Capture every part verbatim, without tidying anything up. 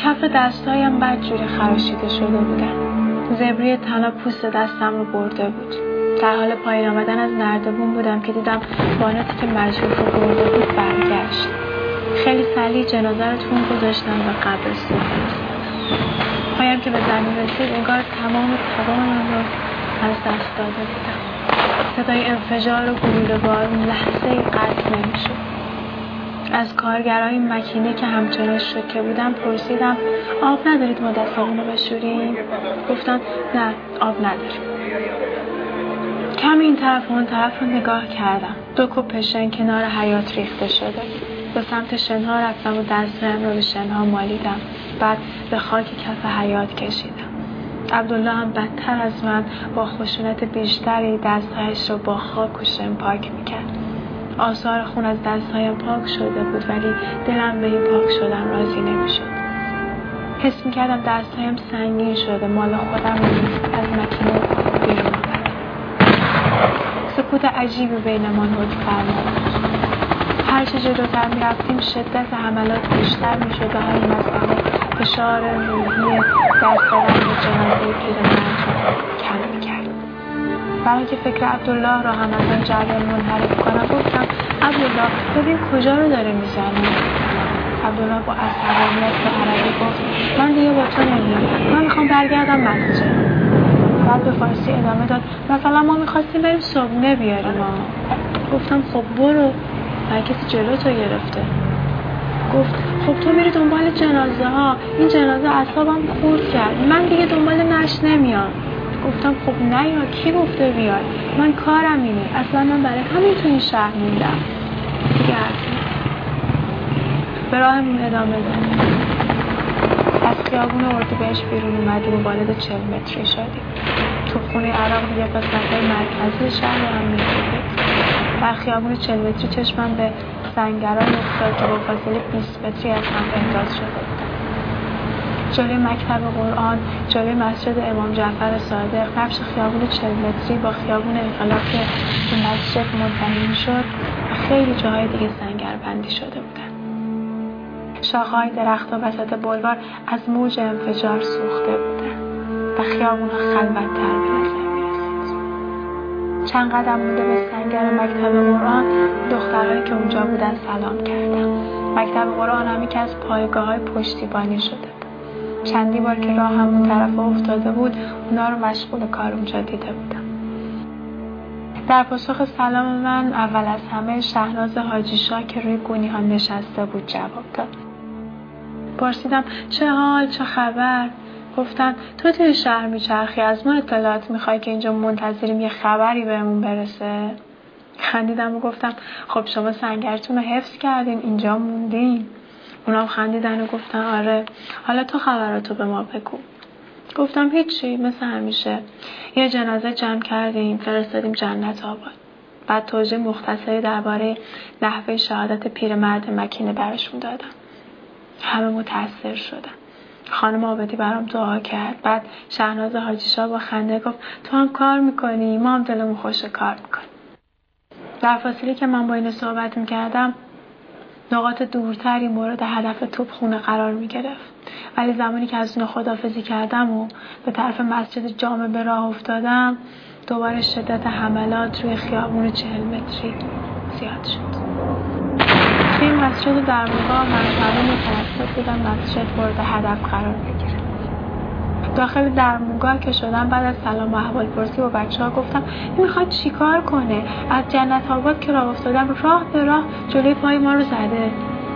کف دستایم بدجوری خراشیده شده بودن. زبری طلا پوست دستم رو برده بود. در حال پایین آمدن از نردبون بودم که دیدم بانتی که مجروح رو برده بود برگشت. خیلی سریع جنازه رو تون گذاشتن و قبرستون فرستادن. پایم که به زمین رسید انگار تمام توانم رو از دست داده بودم. صدای انفجار و گلوله‌بار لحظه ای قطع نمی‌شد. از کارگرای مکینه که همچنان شوکه بودم پرسیدم آب ندارید ما دستمون رو بشوریم؟ گفتن نه آب نداریم. کمی این طرف و اون طرف رو نگاه کردم. دو کوپ پشن کنار حیاط ریخته شده. به سمت شنها رفتم و دستم رو به شنها مالیدم. بعد به خاک کف حیاط کشیدم. عبدالله هم بدتر از من با خشونت بیشتری دستهایش رو با خاک و شن پاک میکرد. آثار خون از دستهایم پاک شده بود ولی دلم به این پاک شدن راضی نمیشد. حس میکردم دستهایم سنگین شده، مال خودم نیست. از مکینه بیرون آمدم. سکوت عجیبی بینمان حکم فرمود. هرچه جلوتر میرفتیم شدت حملات بیشتر میشد و همین مسئله فشار روحی دست دادن به جنازه پیرمرد را کم میکرد. برای که فکر عبدالله را هم از آن جریان منحرف کنم گفتم عبدالله ببین کجا رو داره میزنه. عبدالله با عصبانیت به عربی گفت من دیگه با تو نمیام، من میخوام برگردم مسجد. بعد به فارسی ادامه داد مثلا ما میخواستیم بریم صبحونه بیاریم. گفتم خب برو، هر کسی جلو تو گرفته. گفت خب تو میری دنبال جنازه ها، این جنازه اعصابم خورد کرد، من دیگه دنبال نش نمیام. گفتم خب نه یا کی گفته بیای؟ من کارم اینه، اصلا من برای همین تو این شهر موندم. دیگه به راهمون ادامه دادیم. از خیابون اردیبهشت بیرون اومدیم و بالد چهل متری شدیم. تو خونه عراق دیگه قسمت‌های مرکزی شهر رو هم می‌دیدیم. در خیابون چهل متری چشمم به سنگران افتاد که با فاصله بیست متری از هم انداز شده بودن. جلوی مکتب قرآن، جلوی مسجد امام جعفر صادق، نبش خیابون چهل متری با خیابون انقلاب که به مسجد منتهی می‌شد و خیلی جاهای دیگه سنگربندی شده بودن. شاخه‌های درخت‌ها وسط بلوار از موج انفجار سوخته بودن و خیابون‌ها خلوت‌تر به نظر می‌رسید. چند قدم مونده به سنگر مکتب قرآن دخترهایی که اونجا بودن سلام کردم. مکتب قرآن هم یکی از پایگاه‌های پشتیبانی شده بود. چندی بار که راه همون طرف افتاده بود اونا رو مشغول کار اونجا دیده بودم. در پاسخ سلام من اول از همه شهناز حاجی شاه که روی گونی ها نشسته بود جواب داد. پرسیدم چه حال، چه خبر؟ گفتن تو توی شهر میچرخی، از ما اطلاعات میخوای که اینجا منتظریم یه خبری بهمون برسه؟ خندیدم و گفتم خب شما سنگرتون رو حفظ کردین، اینجا موندین. اونام خندیدن و گفتن آره، حالا تو خبراتو به ما بگو. گفتم هیچی، مثل همیشه یه جنازه جمع کردیم فرستادیم جنت آباد. بعد توضیح مختصری درباره نحوه شهادت پیرمرد مکینه براشون دادم. همه متأثر شدن. خانم عابدی برام دعا کرد. بعد شهناز حاجی شاه با خنده گفت تو هم کار میکنی، ما هم دلمون خوش کار میکنیم. در فاصله که من با این صحبت میکردم نقاط دورتری مورد هدف توپخونه قرار میگرفت. ولی زمانی که از اون خداحافظی کردم و به طرف مسجد جامع به راه افتادم دوباره شدت حملات روی خیابون چهل متری زیاد شد. توی مسجد درموقا منطقه متوسط بودم مسجد مورد هدف قرار بگیره. داخل درموقا که شدم بعد از سلام و احوال پرسی با بچه ها گفتم این میخواد چی کار کنه؟ از جنت آباد که راه افتادم راه به راه جلوی پای ما رو زده.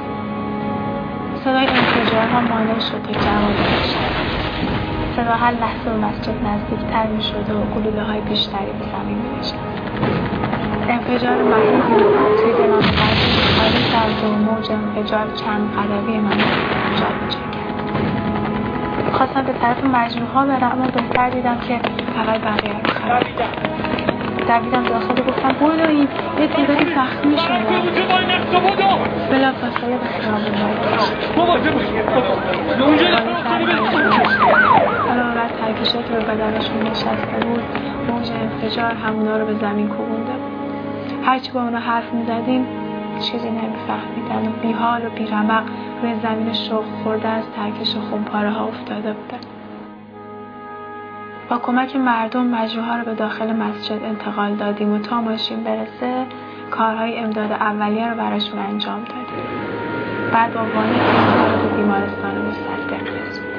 صدای انفجارها مانع شد تا جواب بشد. صدا هر لحظه به مسجد نزدیکتر می شد و گلوله های بیشتری به زمین می نشد. انفجار مهیبی توی دلم قلبی خارج کرد و موج انفجار چند قدمی من جا بجا کرد. خواستم به طرف مجروح‌ها برم اما بهتر دیدم که فقط بقیه رو خراب دویدم داخل و گفتم برو این یه تعدادی زخمی شدن. بلا فاصله به خیابون علاوه بر ترکشی که به بدنشون نشسته بود موج انفجار همونا رو به زمین کوبونده بود. هرچی با اونا حرف میزدیم چیزی نمیفهمیدن و بیحال و بیرمق روی زمین شخم خورده از ترکش خونپاره ها افتاده بودن. با کمک مردم مجروحها رو به داخل مسجد انتقال دادیم و تا ماشین برسه کارهای امداد اولیه رو براشون انجام دادیم. بعد با وانی رو به بیمارستان مصدق رسوندیم.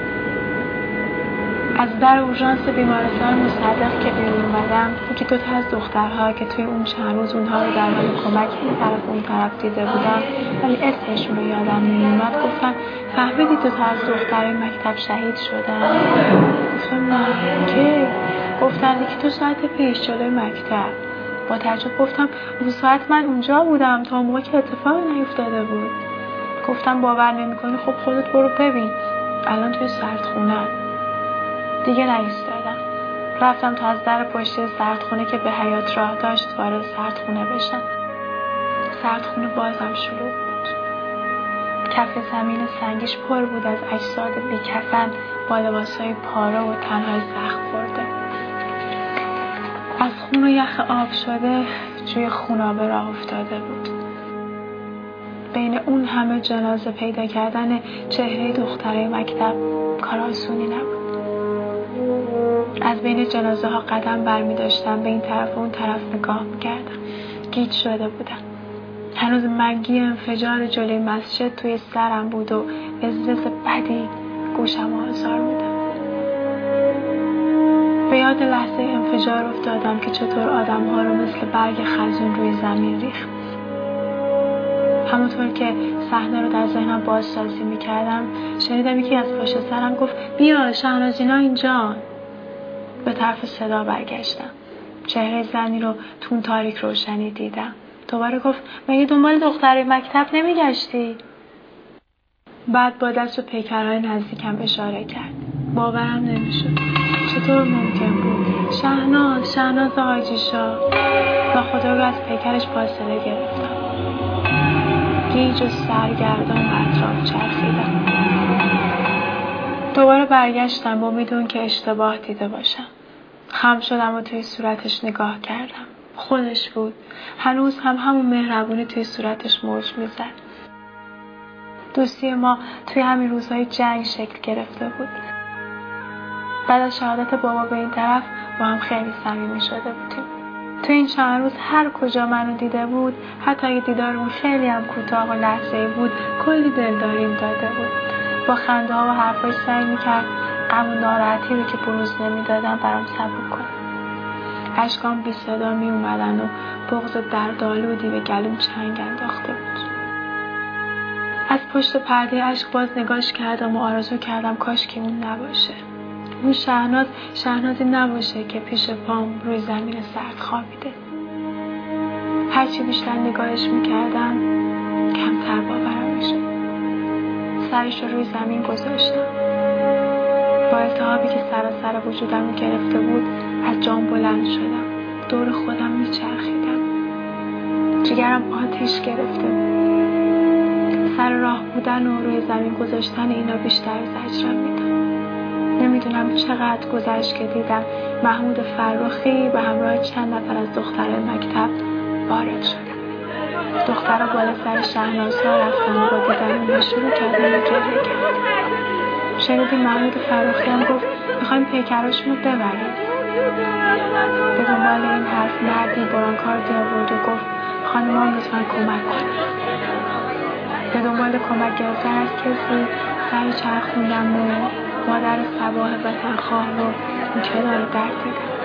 از در اورژانس بیمارستان مصدق که بیرون اومدم، یکی دو تا از دخترها که توی اون چند روز اونها رو در حال کمک این طرف اون طرف دیده بودم ولی اسمشون رو یادم نمیومد گفتن فهمیدی دو تا از دخترای مکتب شهید شدن؟ گفتم نه. کی؟ گفتن یکی دو ساعت پیش جلوی مکتب. با تعجب گفتم اون ساعت من اونجا بودم تا موقع که اتفاقی نیفتاده بود. گفتم باور نمی‌کنی؟ خب خودت برو ببین، الان توی سردخونه. دیگه نایستادم. رفتم تا از در پشتی سردخونه که به حیاط راه داشت وارد سردخونه بشم. سردخونه بازم شلوغ بود. کف زمین سنگیش پر بود از اجساد بی‌کفن با لباسای پاره و تنهای زخم خورده. از خون و یخ آب شده جوی خونابه راه افتاده بود. بین اون همه جنازه پیدا کردن چهره دخترای مکتب کار آسونی نبود. از بین جنازه ها قدم برمی داشتم، به این طرف و اون طرف نگاه می کردم. گیج شده بودم. هنوز منگی انفجار جلوی مسجد توی سرم بود و وزوز بدی گوشم آزار میدم. به یاد لحظه انفجار افتادم که چطور آدم ها رو مثل برگ خزون روی زمین ریخت. همونطور که صحنه رو در ذهنم بازسازی میکردم شنیدم یکی از پشت سرم گفت بیا شهناز اینا اینجا. به طرف صدا برگشتم. چهره زنی رو تون تاریک روشنی دیدم. دوباره گفت مگه دنبال دخترای مکتب نمیگشتی؟ بعد با دست و پیکرهای نزدیکم اشاره کرد. باورم نمیشد. چطور ممکن بود؟ شهناز، شهناز حاجی شاه. ناخودآگاه از پیکرش فاصله گرفتم. گیج و سرگردان و اطراف چرخیدم. دوباره برگشتم با امیدون که اشتباه دیده باشم. خم شدم و توی صورتش نگاه کردم. خودش بود. هنوز هم همون مهربونی توی صورتش موج میزد. دوستی ما توی همین روزهای جنگ شکل گرفته بود. بعد از شهادت بابا به این طرف با هم خیلی صمیمی شده بودیم. توی این چند روز هر کجا منو دیده بود، حتی اگه دیدارمون خیلی هم کوتاه و لحظه‌ای بود، کلی دلداریم داده بود. با خنده ها و حرفای سعی میکرد غم و ناراحتی رو که بروز نمیدادم برام سبک کنم. اشکام بی صدا می اومدن و بغض دردآلودی به گلوم چنگ انداخته بود. از پشت پرده اشک باز نگاش کردم و آرزو کردم کاش که اون نباشه. اون شهناز شهنازی نباشه که پیش پام روی زمین سرد خوابیده. هرچی بیشتر نگاهش میکردم کمتر باورم میشد. سرش رو روی زمین گذاشتم. با التهابی که سراسر وجودم رو گرفته بود از جام بلند شدم. دور خودم میچرخیدم. جگرم آتش گرفته بود. سر راه بودن و روی زمین گذاشتن اینا بیشتر زجرم میدم. نمیدونم چقدر گذشت که دیدم محمود فرخی به همراه چند نفر از دخترای مکتب وارد شدن. دخترها بالا سر شهنازها رفتن و با دیدن اونها شروع کردن و گریه کردن. شنیدیم محمود فرخی هم گفت میخوایم پیکراشون رو ببریم. به دنبال این حرف مردی برانکاردی آورد و گفت خانم‌ها لطفاً کمک کنید. به دنبال کمک گرفتن از کسی سعی چرخوندم و مادر صباح وطنخواه رو این کنار درد دیدم.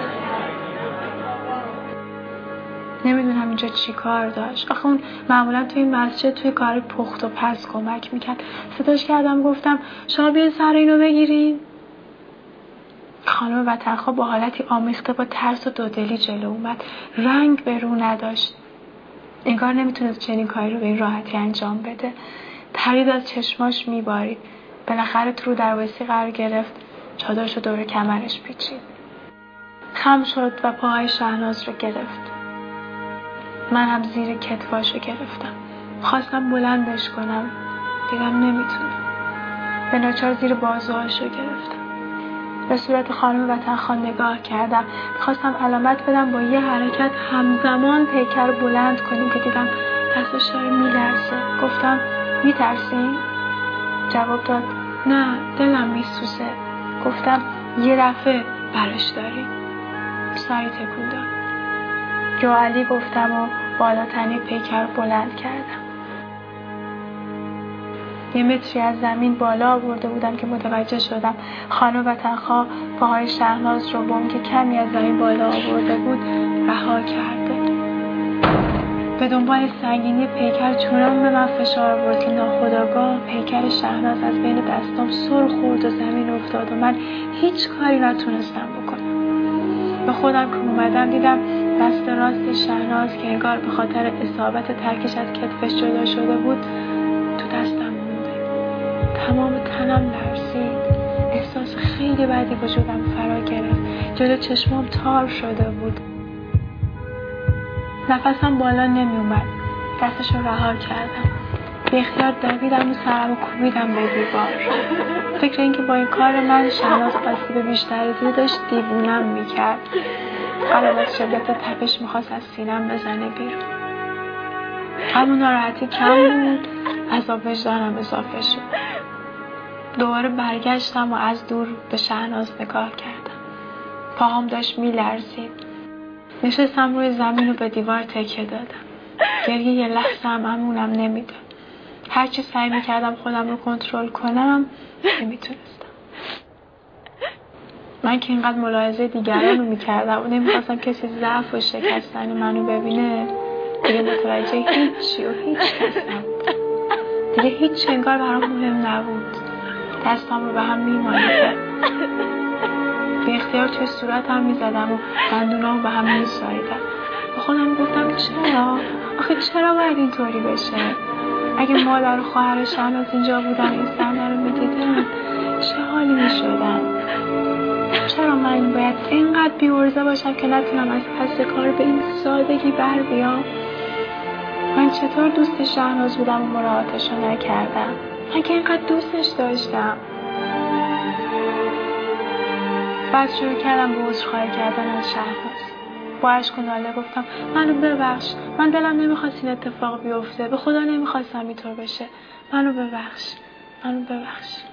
نمیدونم اینجا چی کار داشت. آخه اون معمولا توی مسجد توی کار پخت و پز کمک میکرد. صداش کردم گفتم شما بیاین سر اینو بگیرین. خانم وطنخواه با حالتی آمیخته با ترس و دودلی جلو اومد. رنگ به رو نداشت. انگار نمیتونست چنین کاری رو به این راحتی انجام بده. ترید از چشماش میبارید. بالاخره تو رو در وایسی قرار گرفت. چادرش رو دور کمرش پیچید. خم شد و پاهای شهناز رو گرفت. من هم زیر کتفاش رو گرفتم. خواستم بلندش کنم. دیدم نمیتونم. به ناچار زیر بازوهاش رو گرفتم. به صورت خانم وطنخواه نگاه کردم. خواستم علامت بدم با یه حرکت همزمان پیکر بلند کنیم که دیدم دستش داره میلرزه. گفتم میترسین؟ جواب داد نه دلم میسوزه. گفتم یه دفعه براش داری. سری تکون داد. جو علی گفتم و بالا تنه پیکر بلند کردم. یه متری از زمین بالا آورده بودم که متوجه شدم خانم وطنخواه پاهای شهناز رو بم که کمی از زمین بالا آورده بود رها کرده. به دنبال سنگینی پیکر چنان به من فشار آورد که ناخودآگاه پیکر شهناز از بین دستام سر خورد و زمین افتاد و من هیچ کاری نتونستم بکنم. به خودم که اومدم دیدم دست راست شهناز که انگار به خاطر اصابت ترکش از کتفش جدا شده بود تو دستم مونده. تمام تنم لرزید. احساس خیلی بدی وجودم فرا گرفت. جلو چشمام تار شده بود. نفسم بالا نمی اومد. دستش رو رها کردم. به اختیار دویدم و سرم رو کوبیدم به دیوار. فکر این که با این کار من شهناز آسیب بیشتری دیده داشت دیوونم میکرد. علاوه از شدت تپش میخواست از سینم بزنه بیرون. همون ناراحتی کم بود، عذاب وجدانم اضافه شد. دوباره برگشتم و از دور به شهناز نگاه کردم. پاهم داشت میلرزید. نشستم روی زمین و به دیوار تکیه دادم. گریه یه لحظه هم امونم نمیداد. هرچی سعی میکردم خودم رو کنترل کنم نمیتونستم. من که اینقدر ملاحظه دیگران رو میکردم و نمیخواستم کسی ضعف و شکستن منو ببینه، دیگه متوجه هیچی و هیچ کس نبود. دیگه هیچ انگار برام مهم نبود. دستم رو به هم میمالیدم. به اختیار توی صورتم میزدم و دندونامو به هم میساییدم. با خودم گفتم چرا؟ آخه چرا باید اینطوری بشه؟ اگه مادر و خواهر شهناز اینجا بودن این صحنه رو میدیدن چه حالی میشدن؟ چرا من باید اینقدر بی‌عرضه باشم که نتونم از پس کار به این سادگی بر بیام؟ من چطور دوست شهناز بودم و مراعاتشو نکردم؟ من که اینقدر دوستش داشتم. بعد شروع کردم به عذرخواهی کردن از شهناز. با اشک و ناله گفتم منو ببخش، من دلم نمیخواست این اتفاق بیفته، به خدا نمیخواستم اینطور بشه، منو ببخش، منو ببخش.